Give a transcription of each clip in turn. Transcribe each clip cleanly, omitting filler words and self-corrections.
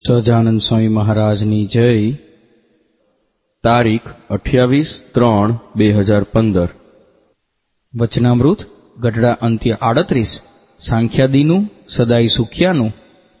સહજાનંદ સ્વામી મહારાજની જય. તારીખ 28/3/2015. વચનામૃત ગઢડા અંત્ય 38. સાંખ્યાદીનું સદાય સુખ્યાનું.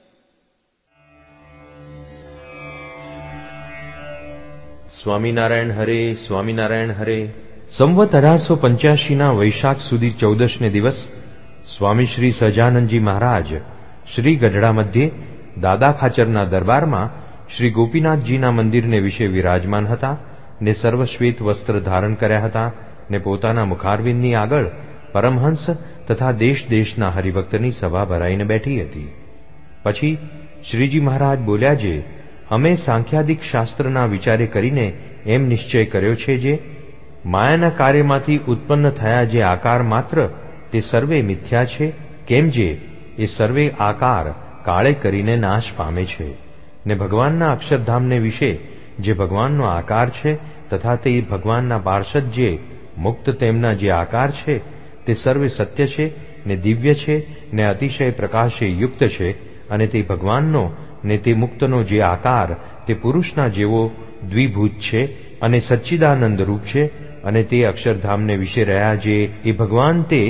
સ્વામિનારાયણ હરે, સ્વામિનારાયણ હરે. સંવત 1885 વૈશાખ સુધી 14ને દિવસ સ્વામી શ્રી સહજાનંદજી મહારાજ શ્રી ગઢડા મધ્યે દાદા ખાચરના દરબારમાં શ્રી ગોપીનાથજીના મંદિરને વિશે વિરાજમાન હતા ને સર્વશ્વેત વસ્ત્ર ધારણ કર્યા હતા ને પોતાના મુખારવિંદની આગળ પરમહંસ તથા દેશ દેશના હરિભક્તની સભા ભરાઈને બેઠી હતી. પછી શ્રીજી મહારાજ બોલ્યા, જે અમે સાંખ્યાદિક શાસ્ત્રના વિચારે કરીને એમ નિશ્ચય કર્યો છે, જે માયાના કાર્યમાંથી ઉત્પન્ન થયા જે આકાર માત્ર તે સર્વે મિથ્યા છે, કેમ જે એ સર્વે આકાર કાળે કરીને નાશ પામે છે, ને ભગવાનના અક્ષરધામને વિશે જે ભગવાનનો આકાર છે તથા તે ભગવાનના પાર્ષદ જે મુક્ત તેમના જે આકાર છે તે સર્વે સત્ય છે ને દિવ્ય છે ને અતિશય પ્રકાશે યુક્ત છે, અને તે ભગવાનનો ને તે મુક્તનો જે આકાર તે પુરુષના જેવો દ્વિભૂત છે અને સચ્ચિદાનંદ રૂપ છે, અને તે અક્ષરધામને વિશે રહ્યા જે એ ભગવાન તે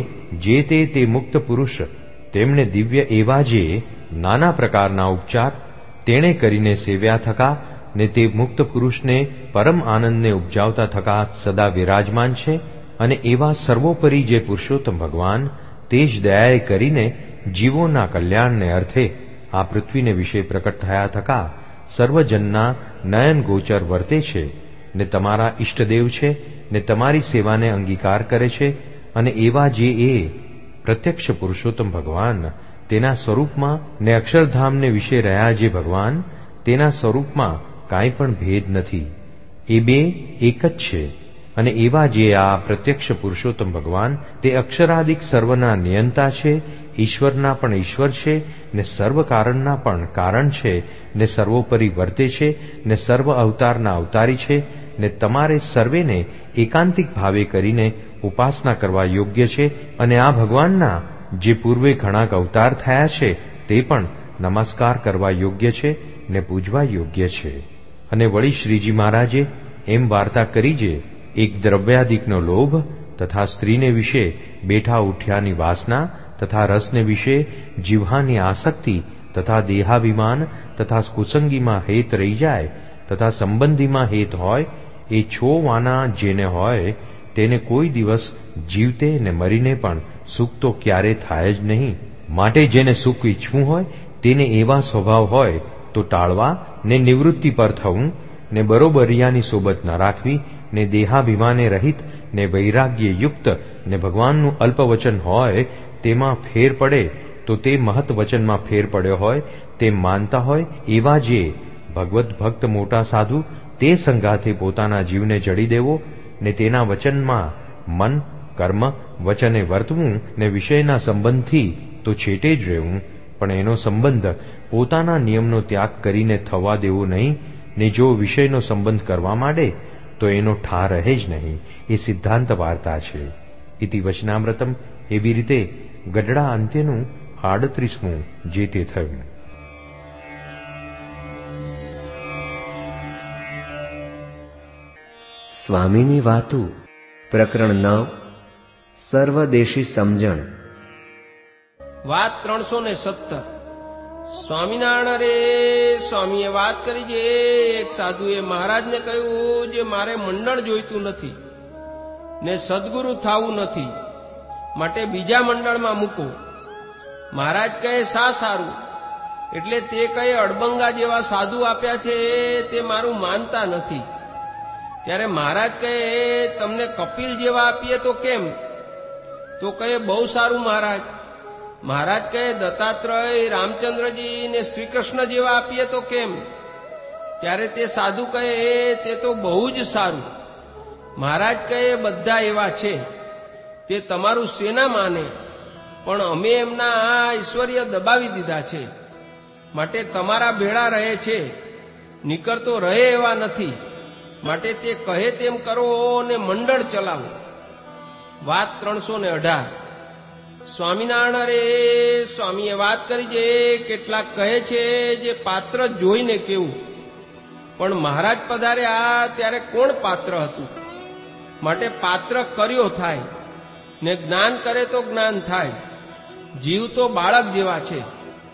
મુક્ત પુરુષ તેમણે દિવ્ય એવા જે નાના પ્રકારના ઉપચાર તેણે કરીને સેવ્યા થકા ને તે મુક્ત પુરુષને પરમ આનંદને ઉપજાવતા થકા સદા વિરાજમાન છે, અને એવા સર્વોપરી જે પુરુષોત્તમ ભગવાન તે જ દયાએ કરીને જીવોના કલ્યાણને અર્થે આ પૃથ્વીને વિશે પ્રકટ થયા થકા સર્વજનના નયન ગોચર વર્તે છે, ને તમારા ઈષ્ટદેવ છે ને તમારી સેવાને અંગીકાર કરે છે, અને એવા જે એ પ્રત્યક્ષ પુરુષોત્તમ ભગવાન તેના સ્વરૂપમાં ને અક્ષરધામને વિશે રહ્યા જે ભગવાન તેના સ્વરૂપમાં કાંઈ પણ ભેદ નથી, એ બે એક જ છે. અને એવા જે આ પ્રત્યક્ષ પુરુષોત્તમ ભગવાન તે અક્ષરાદિક સર્વના નિયંતા છે, ઈશ્વરના પણ ઈશ્વર છે ને સર્વ કારણના પણ કારણ છે, ને સર્વોપરી વર્તે છે ને સર્વ અવતારના અવતારી છે, ને તમારે સર્વેને એકાંતિક ભાવે કરીને ઉપાસના કરવા યોગ્ય છે, અને આ ભગવાનના જે પૂર્વે ઘણા અવતાર થયા છે તે પણ નમસ્કાર કરવા યોગ્ય છે ને પૂજવા યોગ્ય છે. અને વળી શ્રીજી મહારાજે એમ વાર્તા કરી, જે એક દ્રવ્યાદિકનો લોભ તથા સ્ત્રીને વિશે બેઠા ઉઠ્યાની વાસના તથા રસને વિશે જીવહાની આસક્તિ તથા દેહાભિમાન તથા કુસંગીમાં હેત રહી જાય તથા સંબંધીમાં હેત હોય, એ છો વાના જેને હોય તેને કોઈ દિવસ જીવતે ને મરીને પણ સુખ તો ક્યારે થાય જ નહીં. માટે જેને સુખ ઈચ્છવું હોય તેને એવા સ્વભાવ હોય તો ટાળવા ને નિવૃત્તિ પર થવું ને બરોબરિયાની સોબત ન રાખવી ને દેહાભિમાને રહિત ને વૈરાગ્ય યુક્ત ને ભગવાનનું અલ્પવચન હોય તેમાં ફેર પડે તો તે મહત વચનમાં ફેર પડ્યો હોય તેમ માનતા હોય, એવા જે ભગવત ભક્ત મોટા સાધુ તે સંગાથે પોતાના જીવને જડી દેવો ને તેના વચનમાં મન કર્મ વચને વર્તવું ને વિષયના સંબંધથી તો છેટે જ રહેવું, પણ એનો સંબંધ પોતાના નિયમનો ત્યાગ કરીને થવા દેવો નહીં, ને જો વિષયનો સંબંધ કરવા માંડે તો એનો ઠાર રહે જ નહીં. એ સિદ્ધાંત વાર્તા છે. ઇતિ વચનામૃતમ. એવી રીતે ગઢડા અંત્યનું 38મું જે તે થયું. સ્વામીની વાતું. પ્રકરણ 9. સર્વદેશી સમજણ. વાત 317. સ્વામિનારાયણ રે સ્વામીએ વાત કરી, જે એક સાધુએ મહારાજને કહ્યું, જે મારે મંડળ જોઈતું નથી ને સદગુરુ થાવું નથી, માટે બીજા મંડળમાં મૂકો. મહારાજ કહે, સા સારું. એટલે તે કહે, અડબંગા જેવા સાધુ આપ્યા છે તે મારું માનતા નથી. ત્યારે મહારાજ કહે, તમને કપિલ જેવા આપીએ તો કેમ? તો કહે, બહુ સારું મહારાજ. મહારાજ કહે, દત્તાત્રેય, રામચંદ્રજી ને શ્રીકૃષ્ણ જેવા આપીએ તો કેમ? ત્યારે તે સાધુ કહે, તે તો બહુ જ સારું. મહારાજ કહે, બધા એવા છે, તે તમારું સેના માને, પણ અમે એમના આ ઐશ્વર્ય દબાવી દીધા છે, માટે તમારા ભેળા રહે છે, નીકળતો રહે એવા નથી. માટે તે કહે તેમ કરો ને મંડળ ચલાવો. વાત 318. સ્વામિનારાયણ રે સ્વામીએ વાત કરી છે, કેટલાક કહે છે જે પાત્ર જોઈને કેવું, પણ મહારાજ પધાર્યા ત્યારે કોણ પાત્ર હતું? માટે પાત્ર કર્યો થાય ને જ્ઞાન કરે તો જ્ઞાન થાય. જીવ તો બાળક જેવા છે.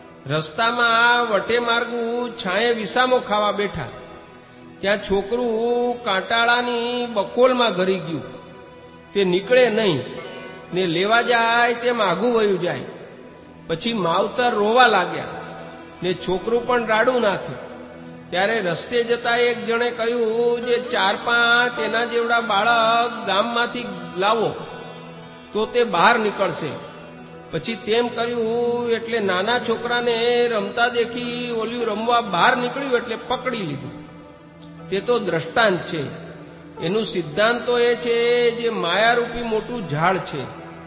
રસ્તામાં વટે માર્ગું છાંયે વિસામો ખાવા બેઠા, ત્યાં છોકરું કાંટાળાની બકોલમાં ઘરી ગયું. તે નીકળે નહીં ને લેવા જાય તેમ આઘું વયું જાય. પછી માવતર રોવા લાગ્યા ને છોકરું પણ રાડું નાખે. ત્યારે રસ્તે જતા એક જણે કહ્યું, જે 4-5 એના જેવડા બાળક ગામમાંથી લાવો તો તે બહાર નીકળશે. પછી તેમ કર્યું એટલે નાના છોકરાને રમતા દેખી ઓલ્યું રમવા બહાર નીકળ્યું એટલે પકડી લીધું. તે તો દ્રષ્ટાંત છે. એનું સિદ્ધાંત તો એ છે, જે માયારૂપી મોટું ઝાડ છે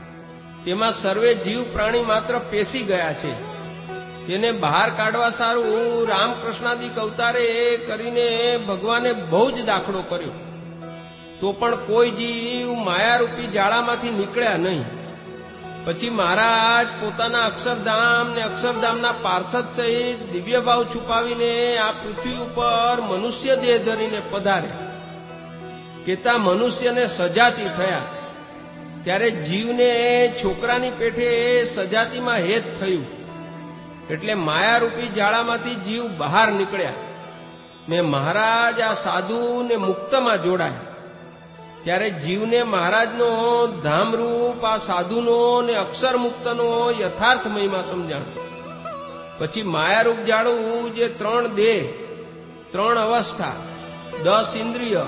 તેમાં સર્વે જીવ પ્રાણી માત્ર પેસી ગયા છે. તેને બહાર કાઢવા સારું રામકૃષ્ણાદિક અવતારે કરીને ભગવાને બહુ જ દાખલો કર્યો, તો પણ કોઈ જીવ માયારૂપી જાળામાંથી નીકળ્યા નહીં. પછી મહારાજ પોતાના અક્ષરધામ ને અક્ષરધામના પાર્ષદ સહિત દિવ્ય ભાવ છુપાવીને આ પૃથ્વી ઉપર મનુષ્ય દેહ ધરીને પધાર્યા. કેતા મનુષ્યને સજાતી થયા. ત્યારે જીવને છોકરાની પેઠે સજાતીમાં હેત થયું. એટલે માયારૂપી જાળામાંથી જીવ બહાર નીકળ્યા ને મહારાજ આ સાધુ ને મુક્તમાં જોડાયા. ત્યારે જીવને મહારાજનો ધામરૂપ આ સાધુનો ને અક્ષર મુક્તનો યથાર્થ મહિમા સમજાણો. પછી માયારૂપ જાળું જે 3 દેહ, 3 અવસ્થા, 10 ઇન્દ્રિય,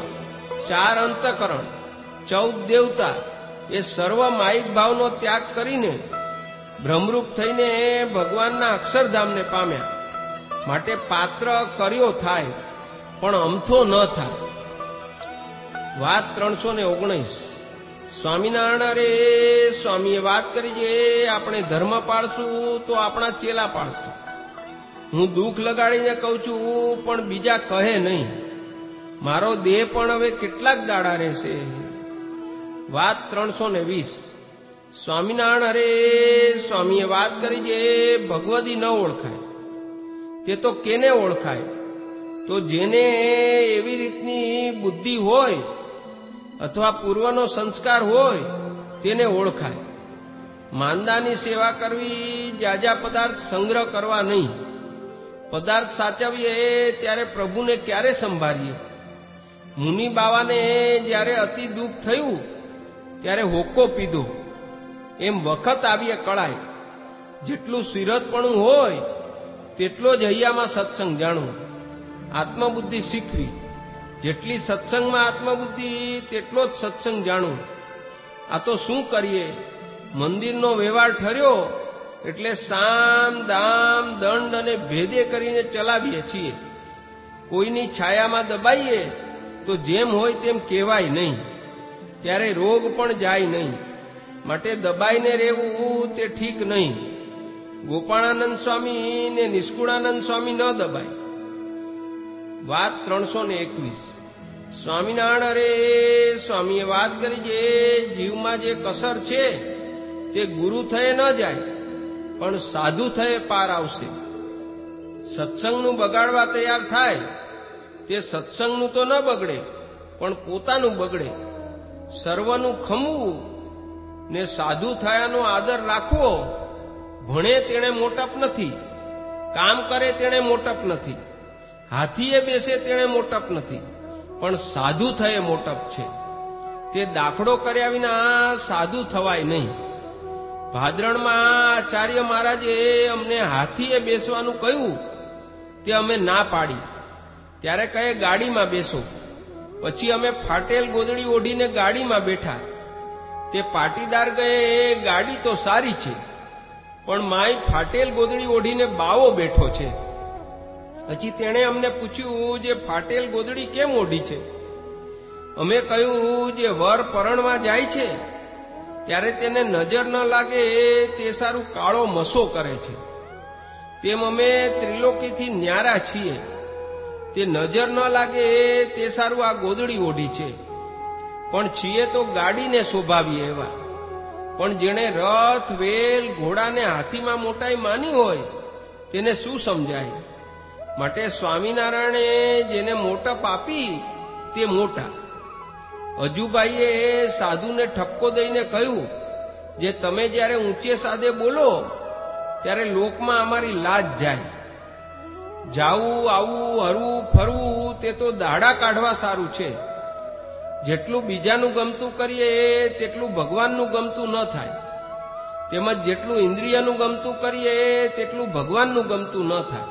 4 અંતઃકરણ, 14 દેવતા એ સર્વ માયિક ભાવનો ત્યાગ કરીને બ્રહ્મરૂપ થઈને ભગવાનના અક્ષરધામને પામ્યા. માટે પાત્ર કર્યો થાય પણ અમથો ન થાય. વાત 319. સ્વામિનારાયણ રે સ્વામીએ વાત કરી છે, આપણે ધર્મ પાળશું તો આપણા ચેલા પાળશું. હું દુઃખ લગાડીને કહું છું પણ બીજા કહે નહીં. મારો દેહ પણ હવે કેટલાક દાડા રહેશે. વાત 320. સ્વામિનારાયણ રે સ્વામીએ વાત કરી છે, ભગવદી ન ઓળખાય તે તો કેને ઓળખાય? તો જેને એવી રીતની બુદ્ધિ હોય અથવા પૂર્વનો સંસ્કાર હોય તેને ઓળખાય. માંદાની સેવા કરવી, જાજા પદાર્થ સંગ્રહ કરવા નહીં. પદાર્થ સાચવીએ ત્યારે પ્રભુને ક્યારે સંભાળીએ? મુનિ બાવાને જ્યારે અતિ દુઃખ થયું ત્યારે હોકો પીધો. એમ વખત આવીએ કળાય. જેટલું સિરતપણું હોય તેટલો જ હૈયામાં સત્સંગ જાણવું, આત્મબુદ્ધિ શીખવી. જેટલી સત્સંગમાં આત્મબુદ્ધિ તેટલો જ સત્સંગ જાણવું. આ તો શું કરીએ? મંદિરનો વ્યવહાર ઠર્યો એટલે સામ દામ દંડ અને ભેદે કરીને ચલાવીએ છીએ. કોઈની છાયામાં દબાઈએ તો જેમ હોય તેમ કહેવાય નહીં, ત્યારે રોગ પણ જાય નહીં. માટે દબાઈને રહેવું તે ઠીક નહીં. ગોપાળાનંદ સ્વામી ને નિષ્કુળાનંદ સ્વામી ન દબાય. વાત 321. સ્વામિનારાયણ રે સ્વામીએ વાત કરી છે, જીવમાં જે કસર છે તે ગુરુ થયે ન જાય પણ સાધુ થયે પાર આવશે. સત્સંગનું બગાડવા તૈયાર થાય તે સત્સંગનું તો ન બગડે પણ પોતાનું બગડે. સર્વનું ખમવું ને સાધુ થયાનો આદર રાખવો. ભણે તેણે મોટપ નથી, કામ કરે તેણે મોટપ નથી, હાથીએ બેસે તેણે મોટપ નથી, પણ સાધુ થયે મોટપ છે. તે દાખલો કર્યા વિના સાધુ થવાય નહીં. ભાદરણમાં આચાર્ય મહારાજે અમને હાથીએ બેસવાનું કહ્યું તે અમે ના પાડી. ત્યારે કહે ગાડીમાં બેસો. પછી અમે ફાટેલ ગોદડી ઓઢીને ગાડીમાં બેઠા. તે પાટીદાર કહે ગાડી તો સારી છે પણ માય ફાટેલ ગોદડી ઓઢીને બાવો બેઠો છે. પછી તેણે અમને પૂછ્યું, જે ફાટેલ ગોદડી કેમ ઓઢી છે? અમે કહ્યું, જે વર પરણમાં જાય છે ત્યારે તેને નજર ન લાગે તે સારું કાળો મસો કરે છે. તેમ અમે ત્રિલોકીથી ન્યારા છીએ. તે નજર ન લાગે તે સારું આ ગોદડી ઓઢી છે, પણ છીએ તો ગાડીને શોભાવીએ એવા. પણ જેણે રથ, વેલ, ઘોડાને હાથીમાં મોટાઈ માની હોય તેને શું સમજાય? માટે સ્વામિનારાયણે જેને મોટપ આપી તે મોટા. અજુભાઈએ સાધુને ઠપકો દઈને કહ્યું, જે તમે જ્યારે ઊંચે સાદે બોલો ત્યારે લોકમાં અમારી લાજ જાય. જાવું, આવું, હરવું, ફરવું તે તો દાડા કાઢવા સારું છે. જેટલું બીજાનું ગમતું કરીએ તેટલું ભગવાનનું ગમતું ન થાય, તેમજ જેટલું ઇન્દ્રિયનું ગમતું કરીએ તેટલું ભગવાનનું ગમતું ન થાય.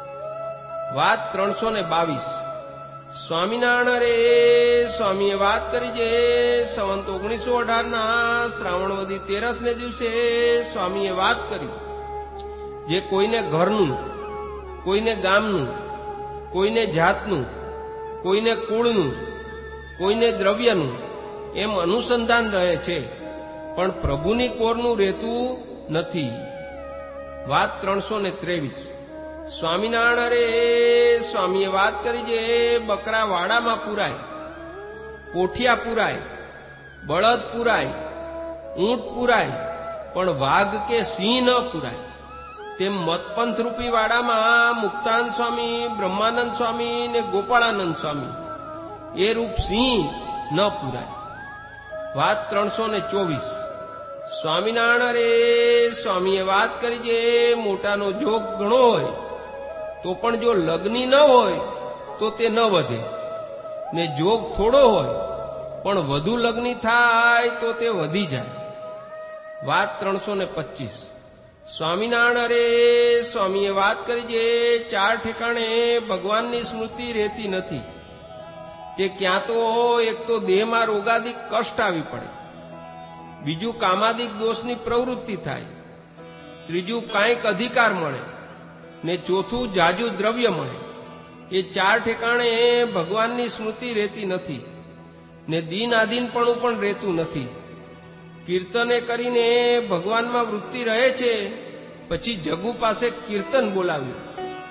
વાત 322. સ્વામિનારાયણ રે સ્વામીએ વાત કરી છે. સંવંત 1918 શ્રાવણવદી 13ને દિવસે સ્વામીએ વાત કરી, જે કોઈને ઘરનું, કોઈને ગામનું, કોઈને જાતનું, કોઈને કુળનું, કોઈને દ્રવ્યનું એમ અનુસંધાન રહે છે, પણ પ્રભુની કોરનું રહેતું નથી. વાત 323. સ્વામિનારાયણ રે સ્વામીએ વાત કરી છે. બકરા વાડામાં પુરાય, કોઠિયા પુરાય, બળદ પુરાય, ઊંટ પુરાય, પણ વાઘ કે સિંહ ન પુરાય. તેમ મતપંથરૂપી વાડામાં મુક્તાનંદ સ્વામી, બ્રહ્માનંદ સ્વામી ને ગોપાળાનંદ સ્વામી એ રૂપ સિંહ ન પુરાય. વાત 324. સ્વામિનારાયણ રે સ્વામીએ વાત કરી છે. મોટાનો જોગ ઘણો હોય તો પણ જો લગ્ની ન હોય તો તે ન વધે, ને જોગ થોડો હોય પણ વધુ લગ્ની થાય તો તે વધી જાય. વાત 325. સ્વામિનારાયણ રે સ્વામીએ વાત કરી છે. 4 ઠેકાણે ભગવાનની સ્મૃતિ રહેતી નથી. કે ક્યાં તો એક તો દેહમાં રોગાદિક કષ્ટ આવી પડે, બીજું કામાદિક દોષની પ્રવૃત્તિ થાય, ત્રીજું કાંઈક અધિકાર મળે, ને ચોથું જાજુ દ્રવ્ય મળે. એ 4 ઠેકાણે ભગવાનની સ્મૃતિ રહેતી નથી, ને દીન આધીનપણું પણ રહેતું નથી. કીર્તને કરીને ભગવાનમાં વૃત્તિ રહે છે. પછી જગુ પાસે કીર્તન બોલાવ્યું.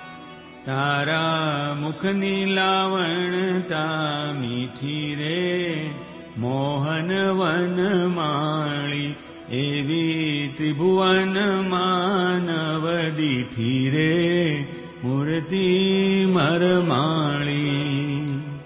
તારા મુખની લાવણતા મીઠી રે, મોહન વન માળી એવી ત્રિભુવન માનવ દીઠી રે, મૂર્તિ મરમાળી.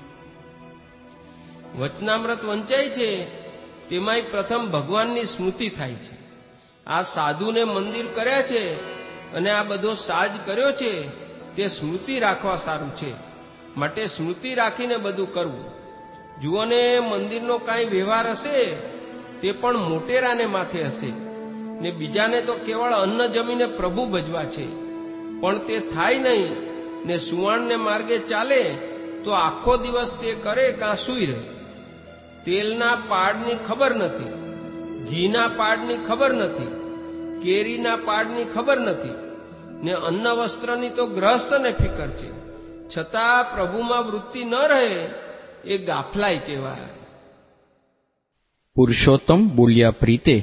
વચનામૃત વંચાય છે તેમાંય પ્રથમ ભગવાનની સ્મૃતિ થાય છે. આ સાધુને મંદિર કર્યા છે અને આ બધો સાજ કર્યો છે તે સ્મૃતિ રાખવા સારું છે. માટે સ્મૃતિ રાખીને બધું કરવું. જુઓને મંદિરનો કાંઈ વ્યવહાર હશે તે પણ મોટેરાને માથે હશે, ને બીજાને તો કેવળ અન્ન જમીને પ્રભુ ભજવા છે. પણ તે થાય નહીં, ને સુવાણને માર્ગે ચાલે તો આખો દિવસ તે કરે કાં સૂઈ રહે. તેલના પાડની ખબર નથી, ઘીના પાડની ખબર નથી, કેરીના પાડની ખબર નથી, ને અન્ન વસ્ત્રની તો ગ્રહસ્થને ફિકર છે. છતાં પ્રભુમાં વૃત્તિ ન રહે એ ગાફલાઈ કહેવાય. પુરુષોત્તમ બોલ્યા પ્રીતે.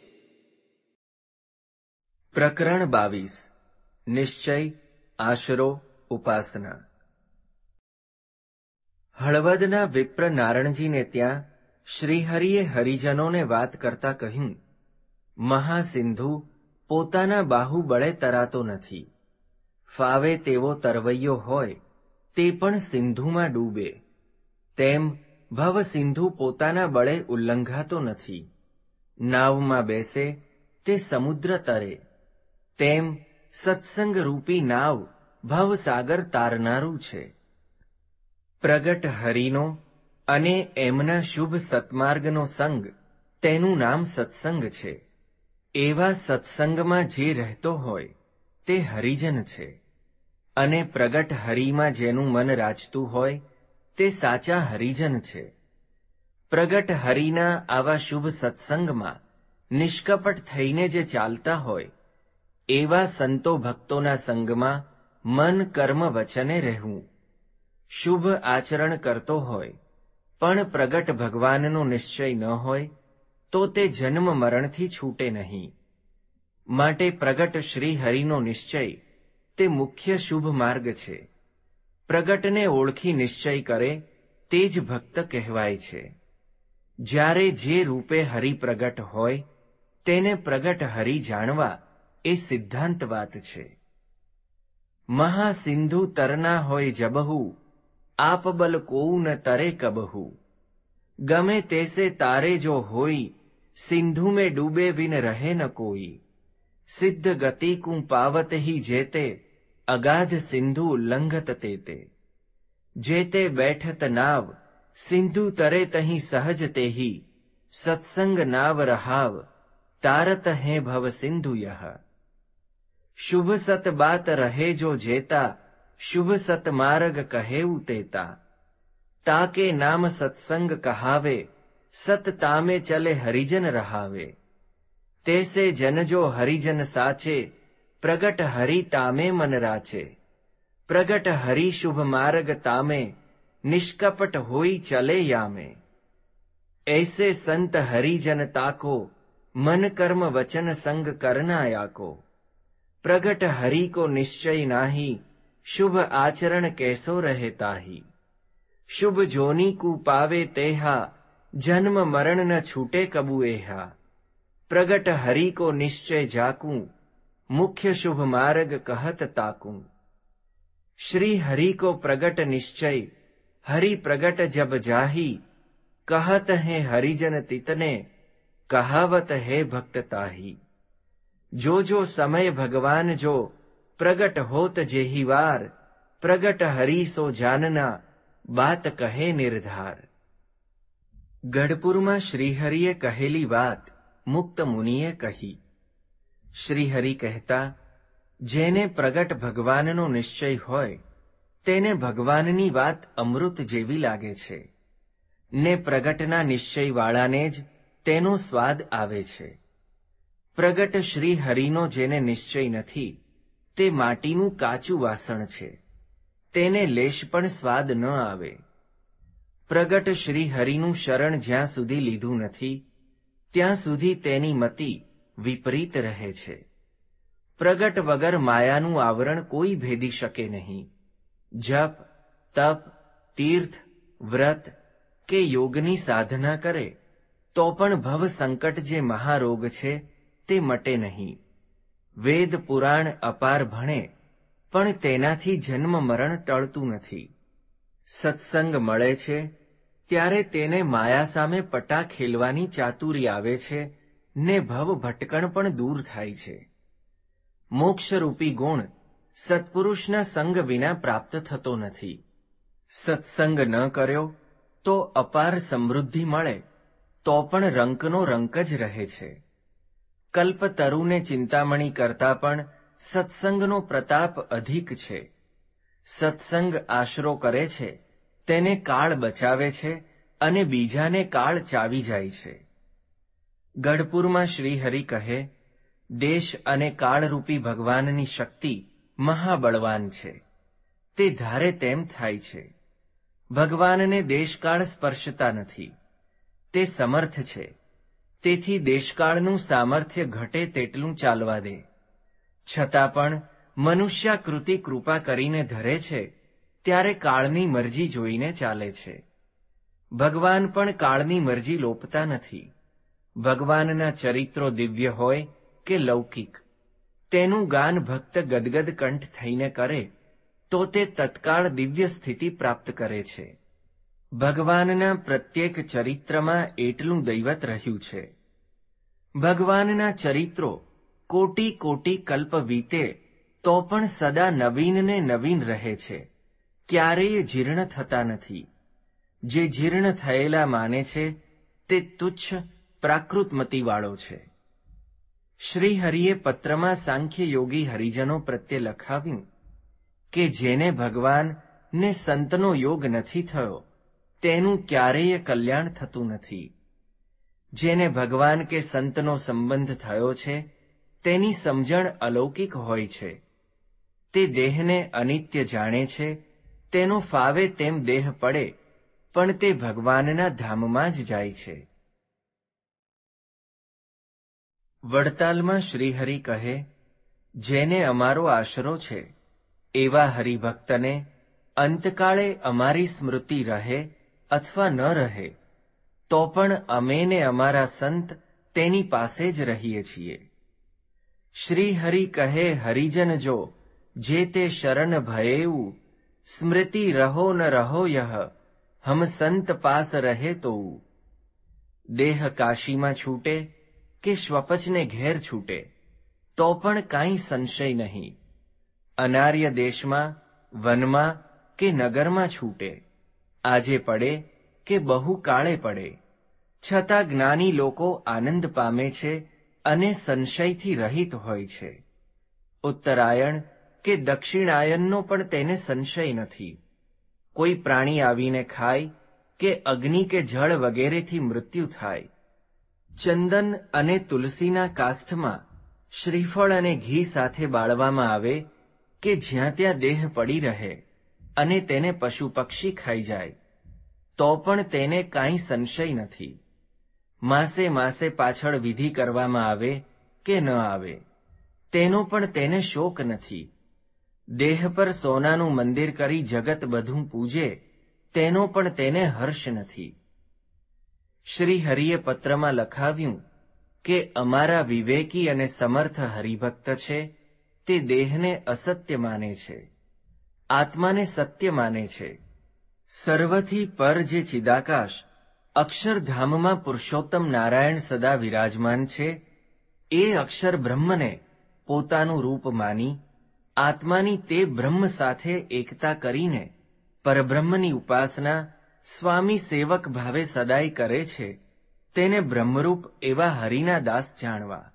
પ્રકરણ 22. નિશ્ચય, આશરો, ઉપાસના. હળવદના વિપ્ર નારણજીને ત્યાં શ્રીહરિએ હરિજનોને વાત કરતા કહ્યું, મહાસિંધુ પોતાના બાહુબળે તરાતો નથી. ફાવે તેવો તરવૈયો હોય તે પણ સિંધુમાં ડૂબે. તેમ ભવ સિંધુ પોતાના બળે ઉલ્લંઘાતો નથી. નાવમાં બેસે તે સમુદ્ર તરે. તેમ સત્સંગ રૂપી નાવ ભવસાગર તારનારું છે. પ્રગટ હરિનો અને એમના શુભ સત્માર્ગનો સંગ તેનું નામ સત્સંગ છે. એવા સત્સંગમાં જે રહેતો હોય તે હરિજન છે. અને પ્રગટ હરિમાં જેનું મન રાચતું હોય તે સાચા હરિજન છે. પ્રગટ હરિના આવા શુભ સત્સંગમાં નિષ્કપટ થઈને જે ચાલતા હોય એવા સંતો ભક્તોના સંગમાં મન કર્મ વચને રહેવું. શુભ આચરણ કરતો હોય પણ પ્રગટ ભગવાનનો નિશ્ચય ન હોય તો તે જન્મ મરણથી છૂટે નહીં. માટે પ્રગટ શ્રી હરિનો નિશ્ચય તે મુખ્ય શુભ માર્ગ છે. પ્રગટને ઓળખી નિશ્ચય કરે તે જ ભક્ત કહેવાય છે. જ્યારે જે રૂપે હરિ પ્રગટ હોય તેને પ્રગટ હરિ જાણવા એ સિદ્ધાંત વાત છે. મહાસિંધુ તરના હોય જબહુ, આપ બલ કોઉ ન તરે કબહુ. ગમે તેસે તારે જો હોઈ, સિંધુ में डूबे बिन रहे न कोई. सिद्ध गति कु पावत ही जेते, अगाध सिंधु उल्लंघत तेते. जेते बैठत नाव, सिंधु तरे तही सहज तेही. सत्संग नाव रहाव, तारत है भव सिंधु यह. शुभ सत बात रहे जो जेता, शुभ सत मार्ग कहेउ तेता. ताके नाम सत्संग कहावे, सत तामे चले हरिजन रहावे. तैसे जन जो हरिजन साचे, प्रगट हरि तामे मन राचे. प्रगट हरि शुभ मार्ग तामे, निष्कपट होई चले यामे. ऐसे संत हरिजन ताको, मन कर्म वचन संग करना याको. प्रगट हरि को निश्चय नाही, शुभ आचरण कैसो रहे ताही. शुभ जोनी कु पावे तेहा, जन्म मरण न छूटे कबुएहा. प्रगट हरि को निश्चय जाकू, मुख्य शुभ मार्ग कहत ताकू. श्री हरि को प्रगट निश्चय, हरि प्रगट जब जाही. कहत है हरिजन तितने, कहावत है भक्त ताही. जो जो समय भगवान जो, प्रगट होत जेही वार. प्रगट हरि सो जानना, बात કહે નિર્ધાર. ગઢપુરમાં શ્રીહરિએ કહેલી વાત મુક્ત મુનિએ કહી. શ્રીહરિ કહેતા, જેને પ્રગટ ભગવાનનો નિશ્ચય હોય તેને ભગવાનની વાત અમૃત જેવી લાગે છે, ને પ્રગટના નિશ્ચયવાળાને જ તેનો સ્વાદ આવે છે. પ્રગટ શ્રીહરિનો જેને નિશ્ચય નથી તે માટીનું કાચું વાસણ છે, તેને લેશ પણ સ્વાદ ન આવે. પ્રગટ શ્રીહરિનું શરણ જ્યાં સુધી લીધું નથી ત્યાં સુધી તેની મતિ વિપરીત રહે છે. પ્રગટ વગર માયાનું આવરણ કોઈ ભેદી શકે નહીં. જપ, તપ, તીર્થ, વ્રત કે યોગની સાધના કરે તો પણ ભવ સંકટ જે મહારોગ છે તે મટે નહીં. વેદ પુરાણ અપાર ભણે પણ તેનાથી જન્મ મરણ ટળતું નથી. સત્સંગ મળે છે ત્યારે તેને માયા સામે પટા ખેલવાની ચાતુરી આવે છે ને ભવ ભટકણ પણ દૂર થાય છે. મોક્ષરૂપી ગુણ સત્પુરુષના સંગ વિના પ્રાપ્ત થતો નથી. સત્સંગ ન કર્યો તો અપાર સમૃદ્ધિ મળે તો પણ રંકનો રંક જ રહે છે. કલ્પતરુને ચિંતામણી કરતા પણ સત્સંગનો પ્રતાપ અધિક છે. સત્સંગ આશરો કરે છે તેને કાળ બચાવે છે અને બીજાને કાળ ચાવી જાય છે. ગઢપુરમાં શ્રીહરિ કહે, દેશ અને કાળરૂપી ભગવાનની શક્તિ મહાબળવાન છે. તે ધારે તેમ થાય છે. ભગવાનને દેશકાળ સ્પર્શતા નથી. તે સમર્થ છે. તેથી દેશકાળનું સામર્થ્ય ઘટે તેટલું ચાલવા દે. છતાં પણ મનુષ્યાકૃતિ કૃપા કરીને ધરે છે ત્યારે કાળની મરજી જોઈને ચાલે છે. ભગવાન પણ કાળની મરજી લોપતા નથી. ભગવાનના ચરિત્રો દિવ્ય હોય કે લૌકિક, તેનું ગાન ભક્ત ગદગદ કંઠ થઈને કરે તો તે તત્કાળ દિવ્ય સ્થિતિ પ્રાપ્ત કરે છે. ભગવાનના પ્રત્યેક ચરિત્રમાં એટલું દૈવત રહ્યું છે. ભગવાનના ચરિત્રો કોટી કોટી કલ્પ વીતે તો પણ સદા નવીન ને નવીન રહે છે, ક્યારેય જીર્ણ થતા નથી. જે જીર્ણ થયેલા માને છે તે તુચ્છ પ્રાકૃતમતીવાળો છે. શ્રીહરિએ પત્રમાં સાંખ્ય યોગી હરિજનો પ્રત્યે લખાવ્યું કે જેને ભગવાન ને સંતનો યોગ નથી થયો તેનું ક્યારેય કલ્યાણ થતું નથી. જેને ભગવાન કે સંતનો સંબંધ થયો છે તેની સમજણ અલૌકિક હોય છે. તે દેહને અનિત્ય જાણે છે. તેનો ફાવે તેમ દેહ પડે પણ તે ભગવાનના ધામમાં જ જાય છે. વડતાલમાં શ્રીહરિ કહે, જેને અમારો આશરો છે એવા હરિભક્તને અંતકાળે અમારી સ્મૃતિ રહે અથવા ન રહે તો પણ અમે ને અમારા સંત તેની પાસે જ રહીએ છીએ. શ્રી હરિ કહે હરિજન જો જે તે શરણ ભયેવું, સ્મૃતિ રહો ન રહો યહ હમ સંત પાસ રહે તો. દેહ કાશીમાં છૂટે કે શ્વપચને ઘેર છૂટે તો પણ કાંઈ સંશય નહીં. અનાર્ય દેશમાં, વનમાં કે નગરમાં છૂટે, આજે પડે કે બહુ કાળે પડે, છતાં જ્ઞાની લોકો આનંદ પામે છે અને સંશયથી રહિત હોય છે. ઉત્તરાયણ કે દક્ષિણાયનનો પણ તેને સંશય નથી. કોઈ પ્રાણી આવીને ખાય કે અગ્નિ કે જળ વગેરેથી મૃત્યુ થાય. ચંદન અને તુલસીના કાષ્ઠમાં શ્રીફળ અને ઘી સાથે બાળવામાં આવે કે જ્યાં ત્યાં દેહ પડી રહે અને તેને પશુ પક્ષી ખાઈ જાય તો પણ તેને કાંઈ સંશય નથી. માસે માસે પાછળ વિધિ કરવામાં આવે કે ન આવે તેનો પણ તેને શોક નથી. દેહ પર સોનાનું મંદિર કરી જગત બધું પૂજે તેનો પણ તેને હર્ષ નથી. શ્રી હરિએ પત્રમાં લખાવ્યું કે અમારા વિવેકી અને સમર્થ હરિભક્ત છે તે દેહને અસત્ય માને છે, આત્માને સત્ય માને છે. સર્વથી પર જે ચિદાકાશ અક્ષરધામમાં પુરુષોત્તમ નારાયણ સદા વિરાજમાન છે એ અક્ષર બ્રહ્મને પોતાનું રૂપ માની આત્માની તે બ્રહ્મ સાથે એકતા કરીને પરબ્રહ્મની ઉપાસના સ્વામી સેવક ભાવે સદાય કરે છે તેને બ્રહ્મરૂપ એવા હરિના દાસ જાણવા.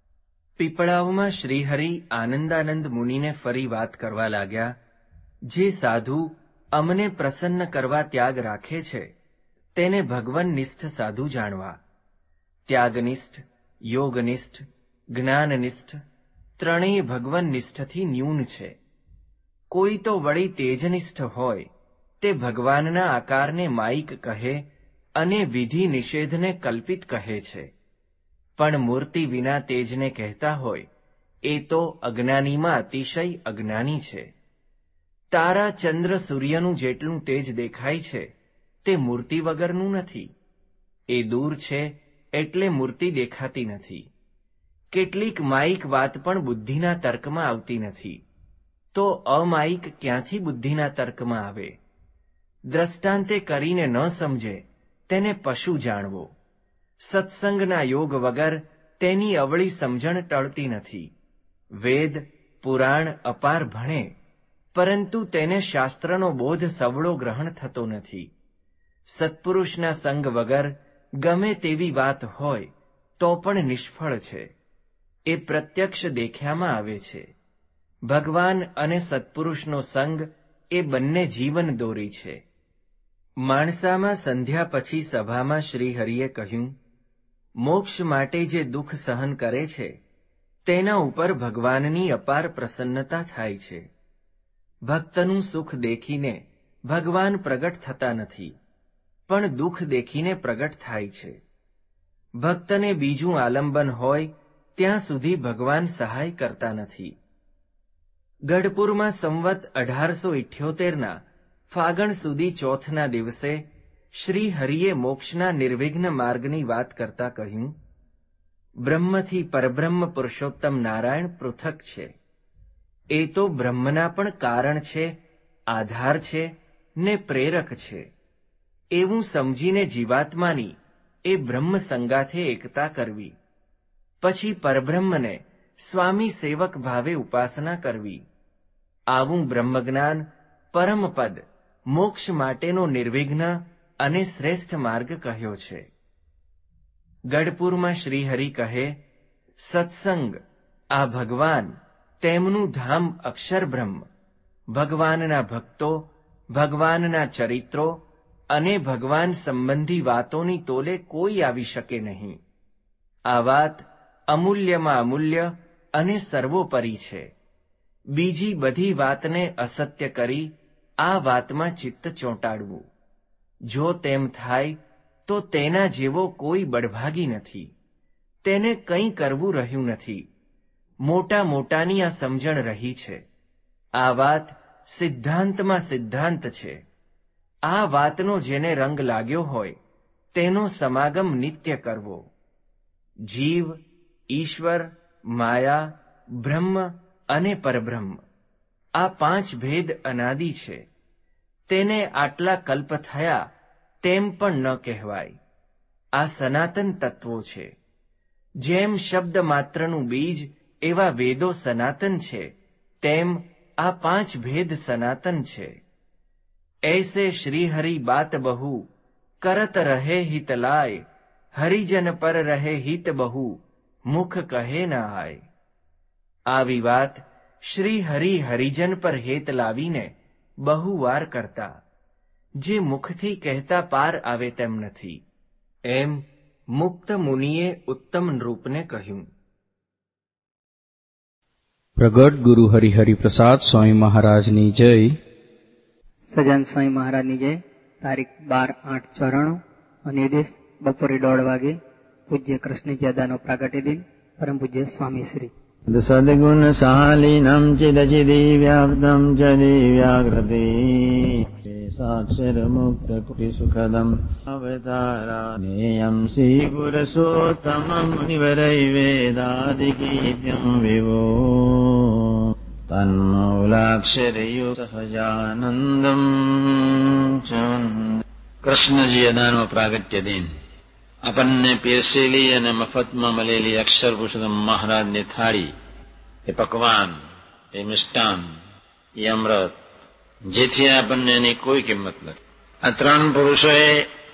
પીપળાઓમાં શ્રીહરિ આનંદાનંદ મુનિને ફરી વાત કરવા લાગ્યા. જે સાધુ અમને પ્રસન્ન કરવા ત્યાગ રાખે છે તેને ભગવનનિષ્ઠ સાધુ જાણવા. ત્યાગનિષ્ઠ, યોગનિષ્ઠ, જ્ઞાનનિષ્ઠ ત્રણેય ભગવનનિષ્ઠથી ન્યૂન છે. કોઈ તો વળી તેજનિષ્ઠ હોય તે ભગવાનના આકારને માયિક કહે અને વિધિ નિષેધને કલ્પિત કહે છે, પણ મૂર્તિ વિના તેજને કહેતા હોય એ તો અજ્ઞાનીમાં અતિશય અજ્ઞાની છે. તારા ચંદ્ર સૂર્યનું જેટલું તેજ દેખાય છે તે મૂર્તિ વગરનું નથી. એ દૂર છે એટલે મૂર્તિ દેખાતી નથી. કેટલીક માયિક વાત પણ બુદ્ધિના તર્કમાં આવતી નથી તો અમાયિક ક્યાંથી બુદ્ધિના તર્કમાં આવે? દ્રષ્ટાંતે કરીને ન સમજે તેને પશુ જાણવો. સત્સંગના યોગ વગર તેની અવળી સમજણ ટળતી નથી. વેદ પુરાણ અપાર ભણે પરંતુ તેને શાસ્ત્રનો બોધ સવળો ગ્રહણ થતો નથી. સત્પુરુષના સંગ વગર ગમે તેવી વાત હોય તો પણ નિષ્ફળ છે. એ પ્રત્યક્ષ દેખ્યામાં આવે છે. ભગવાન અને સત્પુરુષનો સંગ એ બંને જીવન દોરી છે. માણસામાં સંધ્યા પછી સભામાં શ્રીહરિએ કહ્યું, મોક્ષ માટે જે દુઃખ સહન કરે છે તેના ઉપર ભગવાનની અપાર પ્રસન્નતા થાય છે. ભક્તનું સુખ દેખીને ભગવાન પ્રગટ થતા નથી પણ દુઃખ દેખીને પ્રગટ થાય છે. ભક્તને બીજું આલંબન હોય ત્યાં સુધી ભગવાન સહાય કરતા નથી. ગઢપુરમાં સંવત 1878ના ફાગણ સુધી ચોથના દિવસે શ્રી હરિએ મોક્ષના નિર્વિઘ્ન માર્ગની વાત કરતા કહ્યું, બ્રહ્મથી પરબ્રહ્મ પુરુષોત્તમ નારાયણ પૃથક છે. એ તો બ્રહ્મના પણ કારણ છે, આધાર છે ને પ્રેરક છે. એવું સમજીને જીવાત્માની એ બ્રહ્મ સંગાથે એકતા કરવી, પછી પરબ્રહ્મને સ્વામી સેવક ભાવે ઉપાસના કરવી. આવું બ્રહ્મજ્ઞાન પરમપદ મોક્ષ માટેનો નિર્વિઘ્ન અને શ્રેષ્ઠ માર્ગ કહ્યો છે. ગઢપુરમાં શ્રીહરિ કહે, સત્સંગ આ ભગવાન તેમનું ધામ અક્ષર બ્રહ્મ, ભગવાનના ભક્તો, ભગવાનના ચરિત્રો અને ભગવાન સંબંધી વાતોની તોલે કોઈ આવી શકે નહીં. આ વાત અમૂલ્યમાં અમૂલ્ય અને સર્વોપરી છે. બીજી બધી વાતને અસત્ય કરી આ વાતમાં ચિત્ત ચોંટાડવું, જો તેમ થાય તો તેના જેવો કોઈ બળભાગી નથી. તેને કંઈ કરવું રહ્યું નથી. મોટા મોટાની આ સમજણ રહી છે. આ વાત સિદ્ધાંતમાં સિદ્ધાંત છે. આ વાતનો જેને રંગ લાગ્યો હોય તેનો સમાગમ નિત્ય કરવો. જીવ, ઈશ્વર, માયા, બ્રહ્મ અને પરબ્રહ્મ આ 5 ભેદ અનાદિ છે. તેને આટલા કલ્પ થયા તેમ પણ ન કહેવાય. આ સનાતન તત્વો છે. જેમ શબ્દ માત્રનું બીજ એવા વેદો સનાતન છે, તેમ આ 5 ભેદ સનાતન છે. ऐसे श्री हरि बात बहु करत रहे हित लाय, हरिजन पर रहे हित बहु मुख કહે ન આય. આવી વાત શ્રી હરિ હરિજન પર હેત લાવીને બહુ વાર કરતા, જે મુખથી કહેતા પાર આવે તેમ નથી. એમ મુક્ત મુનિએ ઉત્તમ નૃપને કહ્યું. પ્રગટ ગુરુ હરિહરિ પ્રસાદ સ્વામી મહારાજની જય. સજાન સ્વામી મહારાજની જય. તારીખ 12/8/94 અને દિવસ બપોરે 1:30 વાગે પૂજ્ય કૃષ્ણજી દાદાનો પ્રાગટ્ય દિન. પરમ પૂજ્ય સ્વામી શ્રી સદગુણ શાલિનમ ચિદચિદી વ્યાપ્તમ ચ દિવ્યાકૃતિ સાક્ષર મુક્ત કુટિ સુખદમ અવતારાનેયમ શ્રી પુરુષોત્તમં મુનિવરૈ વેદાદિકીર્ત્યં વિભો તન્મૂલાક્ષરયુક્ત સહજાનંદમ ચંદ. કૃષ્ણજી અદાનો પ્રાગટ્ય દિન. આપણને પીરસેલી અને મફતમાં મળેલી અક્ષર પુરુષોત્તમ મહારાજની થાળી, એ પકવાન, એ મિષ્ટાન, એ અમૃત, જેથી આપણને એની કોઈ કિંમત નથી. આ 3 પુરુષોએ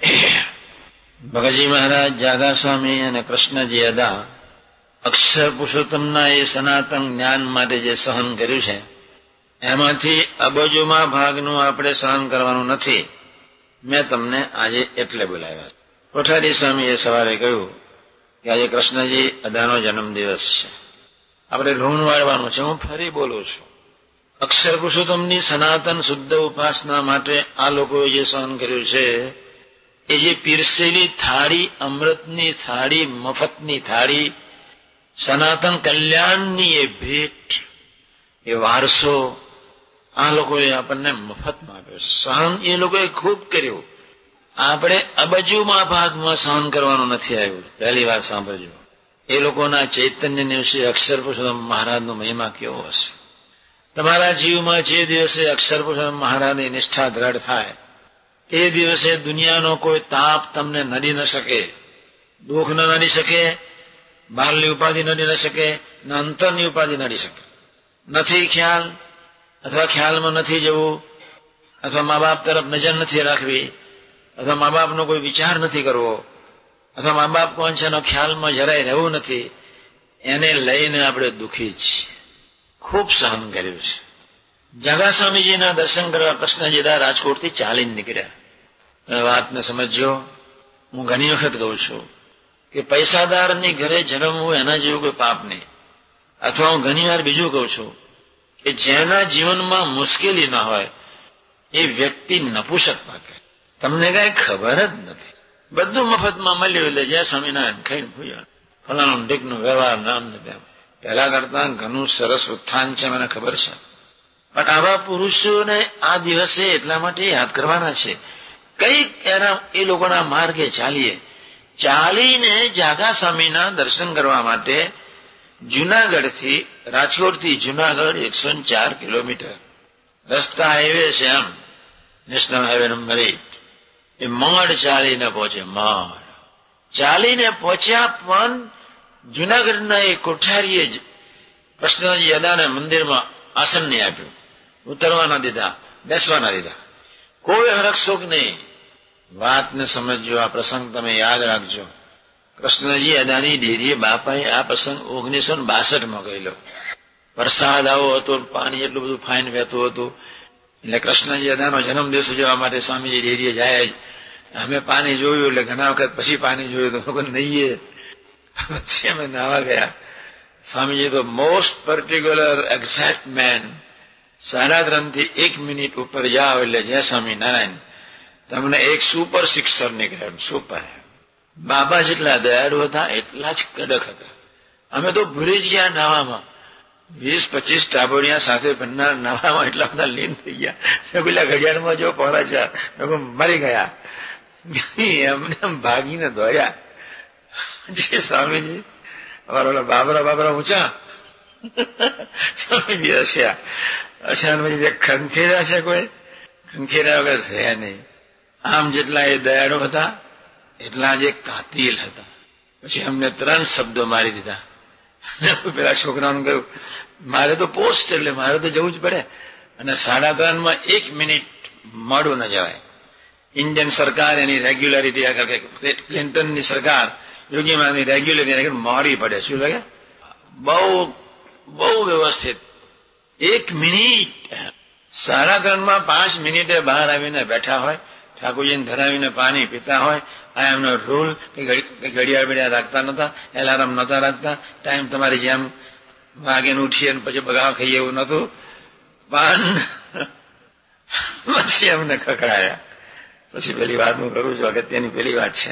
ભગતજી મહારાજ, જાગા સ્વામી અને કૃષ્ણજી અદા અક્ષર પુરુષોત્તમના એ સનાતન જ્ઞાન માટે જે સહન કર્યું છે, એમાંથી અબજોમાં ભાગનું આપણે સહન કરવાનું નથી. મેં તમને આજે એટલે બોલાવ્યા. કોઠારી સ્વામીએ સવારે કહ્યું કે આજે કૃષ્ણજી અદાનો જન્મદિવસ છે, આપણે ઋણ વાળવાનું છે. હું ફરી બોલું છું, અક્ષર પુરુષોત્તમની સનાતન શુદ્ધ ઉપાસના માટે આ લોકોએ જે સહન કર્યું છે, એ જે પીરસેલી થાળી, અમૃતની થાળી, મફતની થાળી, સનાતન કલ્યાણની એ ભેટ, એ વારસો આ લોકોએ આપણને મફતમાં આપ્યો. સહન એ લોકોએ ખૂબ કર્યું. આપણે અબજુમાં ભાગમાં સહન કરવાનું નથી આવ્યું. પહેલી વાત સાંભળજો. એ લોકોના ચૈતન્ય દિવસે અક્ષર પુરુષોત્તમ મહારાજનો મહિમા કેવો હશે. તમારા જીવમાં જે દિવસે અક્ષર પુરુષોત્તમ મહારાજની નિષ્ઠા દ્રઢ થાય, તે દિવસે દુનિયાનો કોઈ તાપ તમને નડી ન શકે, દુઃખ ન નડી શકે, બાલની ઉપાધિ નડી ન શકે, ન અંતરની ઉપાધિ નડી શકે. નથી ખ્યાલ, અથવા ખ્યાલમાં નથી જવું, અથવા મા બાપ તરફ નજર નથી રાખવી, અથવા મા બાપનો કોઈ વિચાર નથી કરવો, અથવા મા બાપ કોણ છે એનો ખ્યાલમાં જરાય રહેવું નથી, એને લઈને આપણે દુઃખી છીએ. ખૂબ સહન કર્યું છે. જાગા સ્વામીજીના દર્શન કરવા કૃષ્ણજી રાજકોટથી ચાલીને નીકળ્યા. વાતને સમજજો. હું ઘણી વખત કહું છું કે પૈસાદારની ઘરે જન્મવું એના જેવું કોઈ પાપ નહીં. અથવા હું ઘણી વાર બીજું કહું છું કે જેના જીવનમાં મુશ્કેલી ના હોય એ વ્યક્તિ નપુસક પાકે. તમને કઈ ખબર જ નથી, બધું મફતમાં મળ્યું એટલે જય સ્વામિનારાયણ ખાઈને ભૂયા, ફલાણું ઢીકનું વ્યવહાર, નામ ને તેમ. પહેલા કરતા ઘણું સરસ ઉત્થાન છે, મને ખબર છે. પણ આવા પુરુષોને આ દિવસે એટલા માટે યાદ કરવાના છે. કઈક એના એ લોકોના માર્ગે ચાલીને જાગા સ્વામીના દર્શન કરવા માટે જુનાગઢથી, રાજકોટથી જુનાગઢ 104 કિલોમીટર રસ્તા હાઈવે છે, એમ નેશનલ હાઈવે નંબર 8. એ મડ ચાલીને પહોંચે. મડ ચાલીને પહોંચ્યા, પણ જુનાગઢના એ કોઠારીએ કૃષ્ણજી અદાના મંદિરમાં આસન નહીં આપ્યું, ઉતરવા ના દીધા, બેસવા ના દીધા, કોઈ હરકશોક નહીં. વાતને સમજજો, આ પ્રસંગ તમે યાદ રાખજો. કૃષ્ણજી અદાની ડેરીએ બાપાએ આ પ્રસંગ 1962માં કહેલો. વરસાદ આવો હતો, પાણી એટલું બધું ફાઇન વહેતું હતું, એટલે કૃષ્ણજી અદાનો જન્મદિવસ ઉજવવા માટે સ્વામીજી ડેરીએ જાય જ. અમે પાણી જોયું, એટલે ઘણા વખત પછી પાણી જોયું તો લોકો નહીએ, પછી અમે નાવા ગયા. સ્વામીજી તો મોસ્ટ પર્ટિક્યુલર એક્ઝેક્ટ મેન. 3:30 થી 1 મિનિટ ઉપર જાઓ એટલે જય સ્વામિનારાયણ, તમને એક સુપર સિક્સર નીકળે. સુપર. બાબા જેટલા દયાળુ હતા એટલા જ કડક હતા. અમે તો ભૂલી જ ગયા નાવામાં. 20-25 ટાબોડિયા સાથે ભરનાર નાવામાં એટલા બધા લીન થઈ ગયા. પેલા ઘડિયાળમાં જો પહોંચ્યા મરી ગયા. એમને ભાગીને દોડ્યા. જી સ્વામીજી, અમારા ઓલા બાબરા ઊંચા સ્વામીજી હસ્યા પછી જે ખંખેર્યા છે કોઈ ખંખેર્યા વગર રહ્યા નહીં. આમ જેટલા એ દયાળુ હતા એટલા જ કાતિલ હતા. પછી અમને 3 શબ્દો મારી દીધા. પેલા છોકરાઓને કહ્યું મારે તો પોસ્ટ એટલે મારે તો જવું જ પડે, અને 3:30 1 મિનિટ મોડું ન જવાય. ઇન્ડિયન સરકાર એની રેગ્યુલરિટી, ક્લિન્ટનની સરકાર યોગીમાની રેગ્યુલરિટી મોડી પડે. શું લાગે? બહુ વ્યવસ્થિત. 1 મિનિટ 3:30 5 મિનિટે બહાર આવીને બેઠા હોય, ઠાકોરજીને ધરાવીને પાણી પીતા હોય. આ એમનો રૂલ. ઘડિયાળ બડિયાળ રાખતા નહોતા, એલાર્મ નહોતા રાખતા. ટાઈમ તમારી જેમ વાગીને ઉઠીએ પછી બગાવ ખાઈએ એવું નહોતું. પણ પછી એમને ખખડાયા. પછી પેલી વાત હું કરું છું, અગત્યની પેલી વાત છે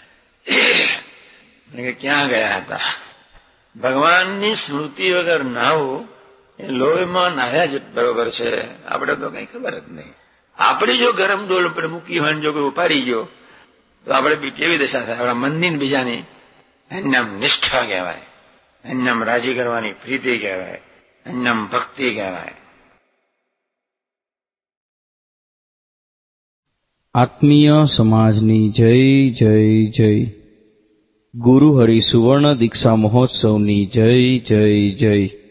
કે ક્યાં ગયા હતા. ભગવાનની સ્મૃતિ વગર નાવું એ લોહીમાં નાહ્યા જ બરોબર છે. આપણે તો કઈ ખબર જ નહીં. આપણી જો ગરમ ડોલ ઉપર મૂકી હોય જો કોઈ ઉપાડી ગયો તો આપણે કેવી દશા થાય આપણા મનની બીજાની. એનું નામ નિષ્ઠા કહેવાય, એનું નામ રાજી કરવાની પ્રીતિ કહેવાય, એનું નામ ભક્તિ કહેવાય. આત્મીય સમાજની જય જય જય. ગુરુ હરિ સુવર્ણ દીક્ષા મહોત્સવની જય જય જય.